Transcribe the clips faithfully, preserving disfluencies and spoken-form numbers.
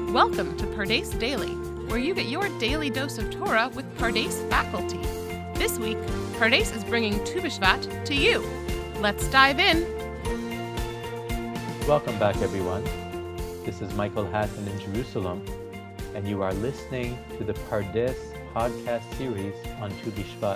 Welcome to Pardes Daily, where you get your daily dose of Torah with Pardes faculty. This week, Pardes is bringing Tu B'Shvat to you. Let's dive in. Welcome back, everyone. This is Michael Hatton in Jerusalem, and you are listening to the Pardes podcast series on Tu B'Shvat.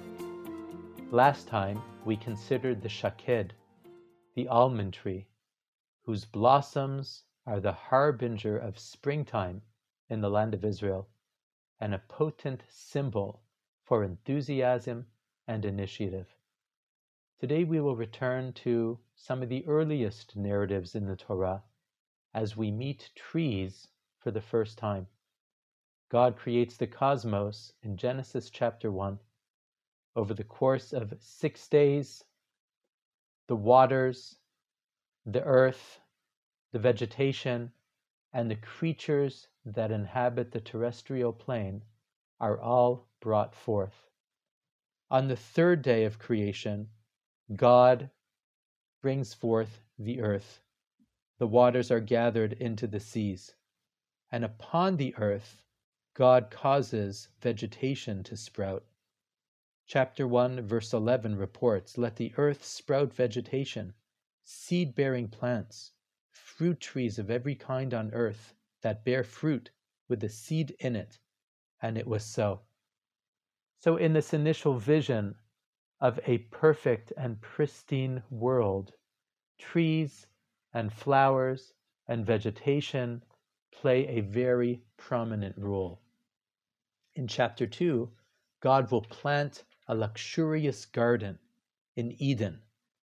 Last time, we considered the shaked, the almond tree, whose blossoms are the harbinger of springtime in the land of Israel, and a potent symbol for enthusiasm and initiative. Today we will return to some of the earliest narratives in the Torah as we meet trees for the first time. God creates the cosmos in Genesis chapter one. Over the course of six days, the waters, the earth, the vegetation, and the creatures that inhabit the terrestrial plane are all brought forth. On the third day of creation, God brings forth the earth. The waters are gathered into the seas, and upon the earth, God causes vegetation to sprout. Chapter one, verse eleven reports, "Let the earth sprout vegetation, seed-bearing plants, fruit trees of every kind on earth that bear fruit with a seed in it." And it was so. So in this initial vision of a perfect and pristine world, trees and flowers and vegetation play a very prominent role. In chapter two, God will plant a luxurious garden in Eden,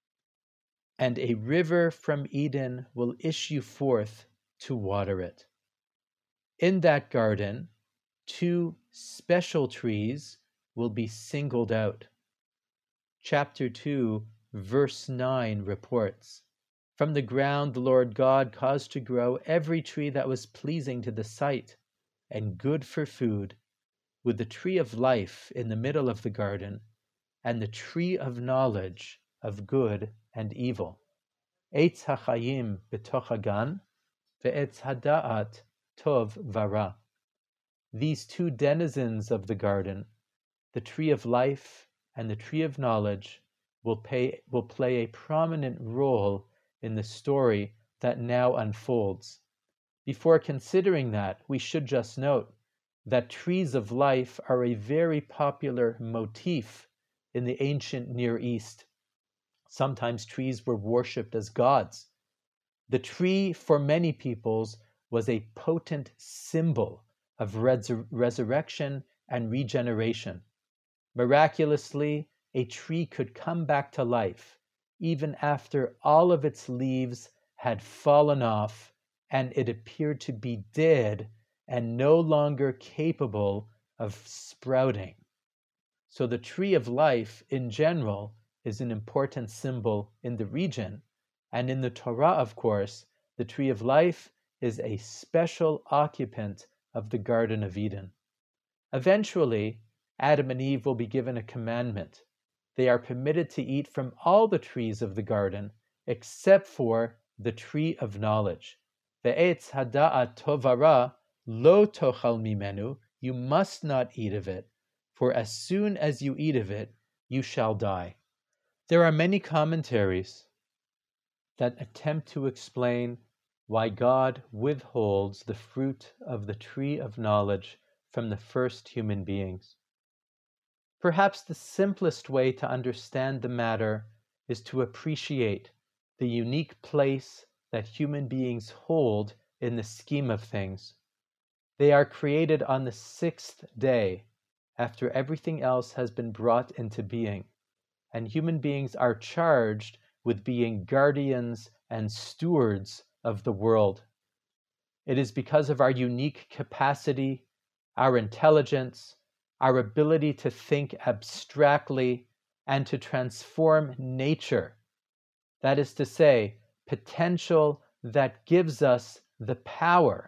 and a river from Eden will issue forth to water it. In that garden, two special trees will be singled out. Chapter two, verse nine reports, "From the ground the Lord God caused to grow every tree that was pleasing to the sight and good for food, with the tree of life in the middle of the garden, and the tree of knowledge of good and evil. Eitz hachayim b'toch hagan, ve'etz hada'at tov vara." These two denizens of the garden, the tree of life and the tree of knowledge, will, pay, will play a prominent role in the story that now unfolds. Before considering that, we should just note that trees of life are a very popular motif in the ancient Near East. Sometimes trees were worshipped as gods. The tree, for many peoples, was a potent symbol of resur- resurrection and regeneration. Miraculously, a tree could come back to life even after all of its leaves had fallen off and it appeared to be dead and no longer capable of sprouting. So the tree of life in general is an important symbol in the region. And in the Torah, of course, the tree of life is a special occupant of the Garden of Eden. Eventually, Adam and Eve will be given a commandment. They are permitted to eat from all the trees of the garden except for the tree of knowledge. Ve'etz hada'at tov vara lo tochal mimenu, you must not eat of it, for as soon as you eat of it, you shall die. There are many commentaries that attempt to explain why God withholds the fruit of the tree of knowledge from the first human beings. Perhaps the simplest way to understand the matter is to appreciate the unique place that human beings hold in the scheme of things. They are created on the sixth day, after everything else has been brought into being, and human beings are charged with being guardians and stewards of the world. It is because of our unique capacity, our intelligence, our ability to think abstractly and to transform nature, that is to say, potential that gives us the power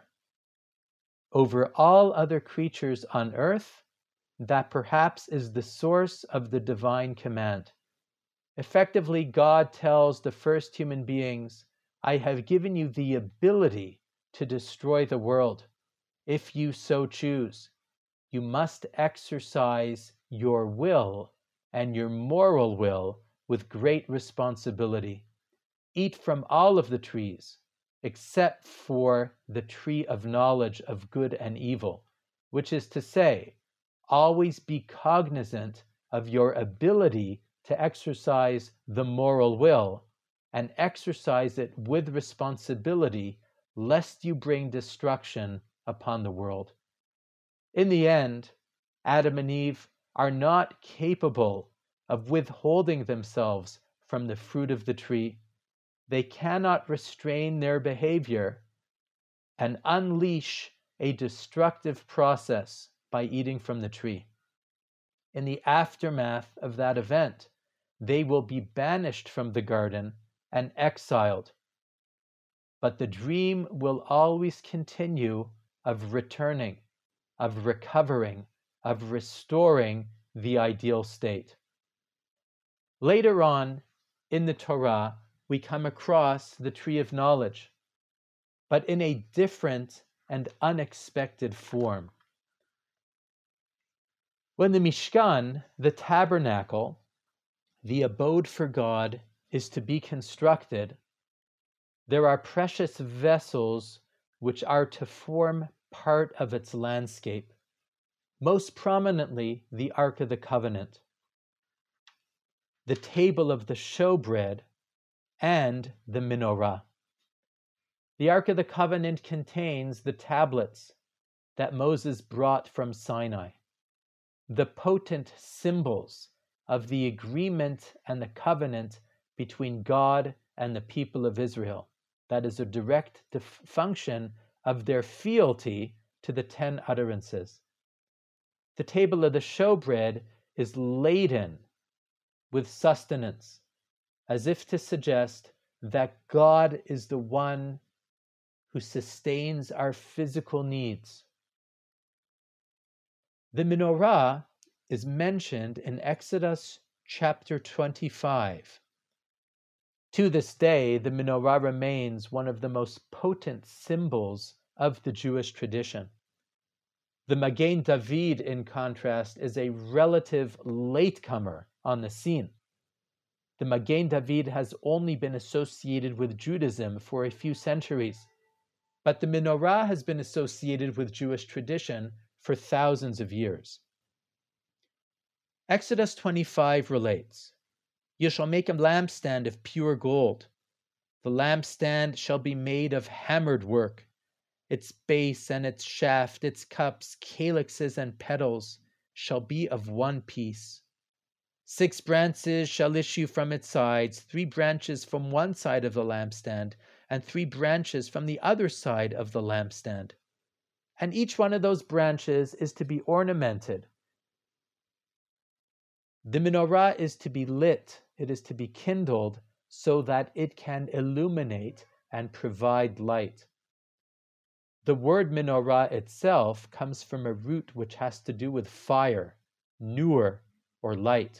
over all other creatures on earth, that perhaps is the source of the divine command. Effectively, God tells the first human beings, I have given you the ability to destroy the world, if you so choose. You must exercise your will and your moral will with great responsibility. Eat from all of the trees, except for the tree of knowledge of good and evil, which is to say, always be cognizant of your ability to exercise the moral will and exercise it with responsibility, lest you bring destruction upon the world. In the end, Adam and Eve are not capable of withholding themselves from the fruit of the tree. They cannot restrain their behavior and unleash a destructive process by eating from the tree. In the aftermath of that event, they will be banished from the garden and exiled. But the dream will always continue of returning, of recovering, of restoring the ideal state. Later on in the Torah, we come across the tree of knowledge, but in a different and unexpected form. When the Mishkan, the tabernacle, the abode for God, is to be constructed, there are precious vessels which are to form part of its landscape, most prominently the Ark of the Covenant, the table of the showbread, and the menorah. The Ark of the Covenant contains the tablets that Moses brought from Sinai, the potent symbols of the agreement and the covenant between God and the people of Israel. That is a direct def- function of their fealty to the ten utterances. The table of the showbread is laden with sustenance, as if to suggest that God is the one who sustains our physical needs. The menorah is mentioned in Exodus chapter twenty-five. To this day, the menorah remains one of the most potent symbols of the Jewish tradition. The Magen David, in contrast, is a relative latecomer on the scene. The Magen David has only been associated with Judaism for a few centuries, but the menorah has been associated with Jewish tradition for thousands of years. Exodus twenty-five relates, "You shall make a lampstand of pure gold. The lampstand shall be made of hammered work. Its base and its shaft, its cups, calyxes, and petals shall be of one piece. Six branches shall issue from its sides, three branches from one side of the lampstand, and three branches from the other side of the lampstand. And each one of those branches is to be ornamented. The menorah is to be lit, it is to be kindled, so that it can illuminate and provide light." The word menorah itself comes from a root which has to do with fire, nur, or light.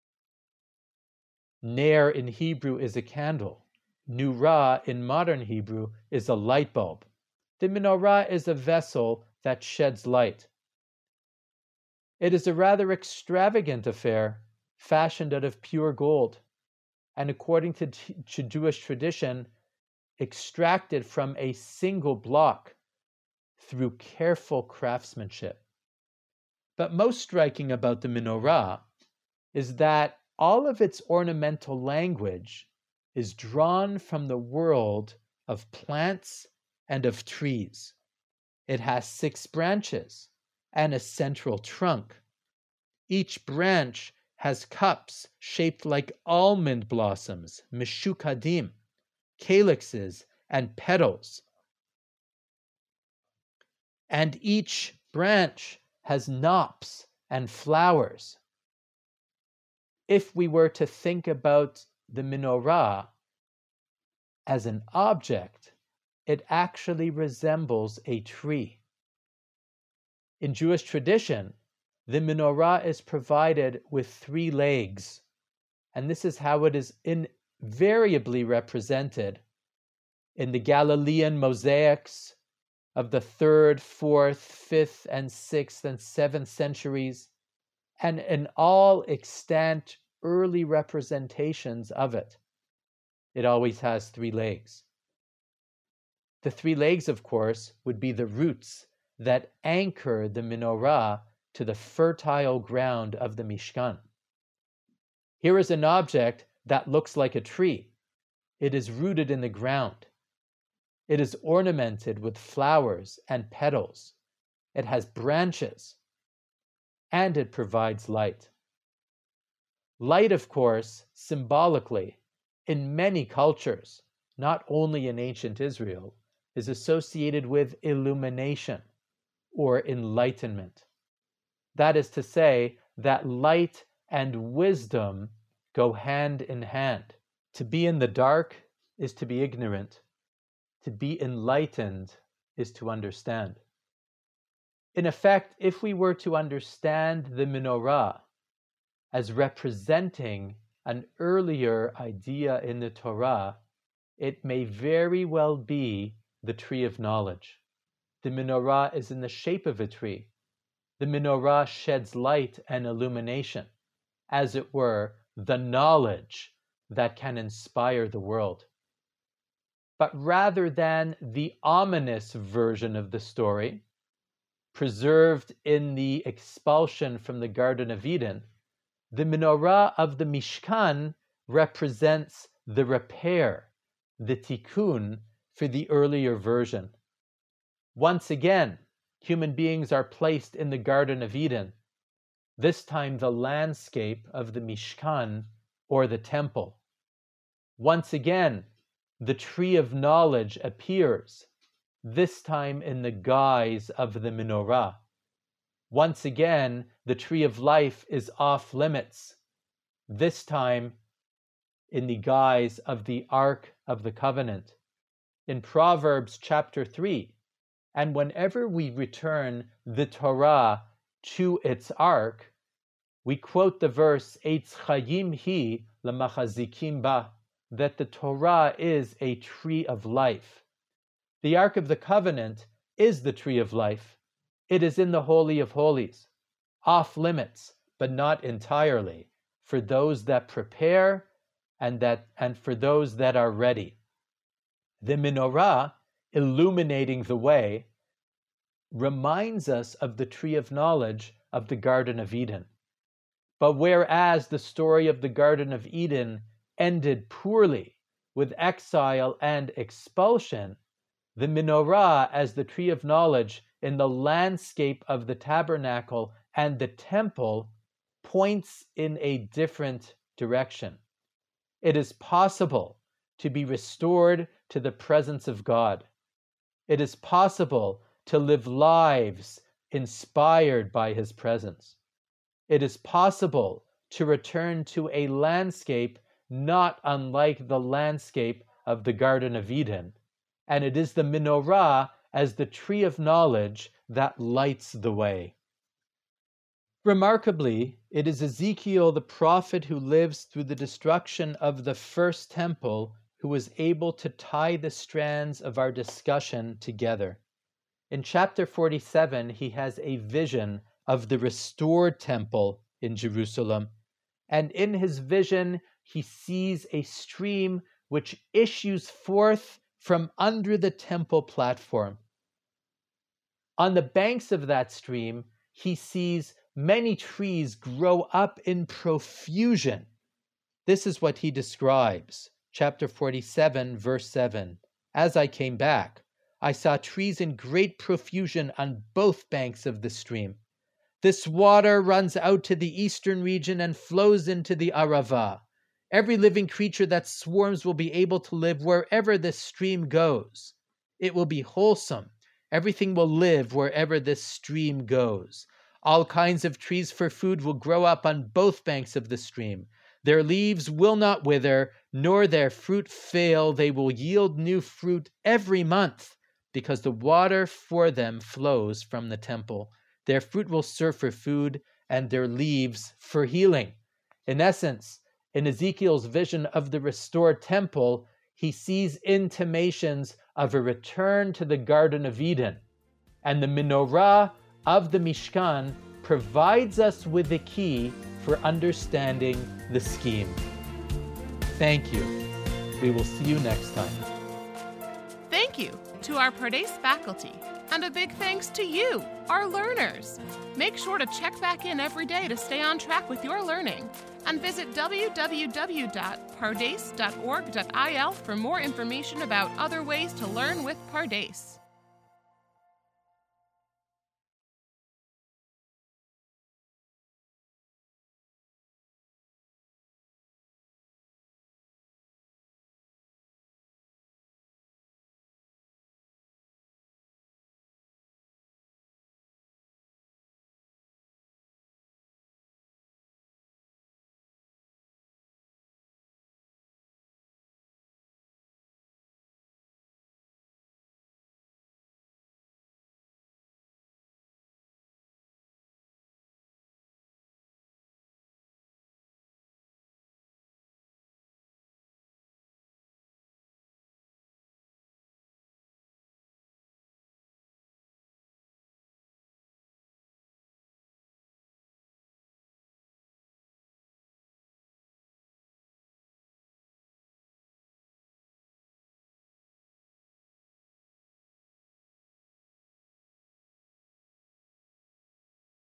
Ner in Hebrew is a candle. Nurah in modern Hebrew is a light bulb. The menorah is a vessel that sheds light. It is a rather extravagant affair, fashioned out of pure gold, and according to, to Jewish tradition, extracted from a single block through careful craftsmanship. But most striking about the menorah is that all of its ornamental language is drawn from the world of plants and of trees. It has six branches and a central trunk. Each branch has cups shaped like almond blossoms, meshukadim, calyxes, and petals. And each branch has knops and flowers. If we were to think about the menorah as an object, it actually resembles a tree. In Jewish tradition, the menorah is provided with three legs, and this is how it is invariably represented in the Galilean mosaics of the third, fourth, fifth, and sixth, and seventh centuries, and in all extant early representations of it, it always has three legs. The three legs, of course, would be the roots that anchor the menorah to the fertile ground of the Mishkan. Here is an object that looks like a tree. It is rooted in the ground. It is ornamented with flowers and petals. It has branches, and it provides light. Light, of course, symbolically, in many cultures, not only in ancient Israel, is associated with illumination or enlightenment. That is to say, that light and wisdom go hand in hand. To be in the dark is to be ignorant. To be enlightened is to understand. In effect, if we were to understand the menorah as representing an earlier idea in the Torah, it may very well be the tree of knowledge. The menorah is in the shape of a tree. The menorah sheds light and illumination, as it were, the knowledge that can inspire the world. But rather than the ominous version of the story, preserved in the expulsion from the Garden of Eden, the menorah of the Mishkan represents the repair, the tikkun, for the earlier version. Once again, human beings are placed in the Garden of Eden, this time the landscape of the Mishkan or the temple. Once again, the tree of knowledge appears, this time in the guise of the menorah. Once again, the tree of life is off limits, this time in the guise of the Ark of the Covenant. In Proverbs chapter three, and whenever we return the Torah to its ark, we quote the verse, Eitz chayim hi lemachazikim ba, that the Torah is a tree of life. The Ark of the Covenant is the tree of life. It is in the Holy of Holies, off limits, but not entirely, for those that prepare and that and for those that are ready. The menorah, illuminating the way, reminds us of the tree of knowledge of the Garden of Eden. But whereas the story of the Garden of Eden ended poorly with exile and expulsion, the menorah as the tree of knowledge in the landscape of the tabernacle and the temple points in a different direction. It is possible to be restored to the presence of God. It is possible to live lives inspired by His presence. It is possible to return to a landscape not unlike the landscape of the Garden of Eden. And it is the menorah as the tree of knowledge that lights the way. Remarkably, it is Ezekiel the prophet who lives through the destruction of the first temple who is able to tie the strands of our discussion together. In chapter forty-seven, he has a vision of the restored temple in Jerusalem, and in his vision, he sees a stream which issues forth from under the temple platform. On the banks of that stream, he sees many trees grow up in profusion. This is what he describes. Chapter forty-seven, verse seven. As I came back, I saw trees in great profusion on both banks of the stream. This water runs out to the eastern region and flows into the Arava. Every living creature that swarms will be able to live wherever this stream goes. It will be wholesome. Everything will live wherever this stream goes. All kinds of trees for food will grow up on both banks of the stream. Their leaves will not wither, nor their fruit fail. They will yield new fruit every month, because the water for them flows from the temple. Their fruit will serve for food, and their leaves for healing. In essence, in Ezekiel's vision of the restored temple, he sees intimations of a return to the Garden of Eden, and the menorah of the Mishkan provides us with the key for understanding the scheme. Thank you. We will see you next time. Thank you to our Pardes faculty, and a big thanks to you, our learners. Make sure to check back in every day to stay on track with your learning, and visit w w w dot pardes dot org dot i l for more information about other ways to learn with Pardes.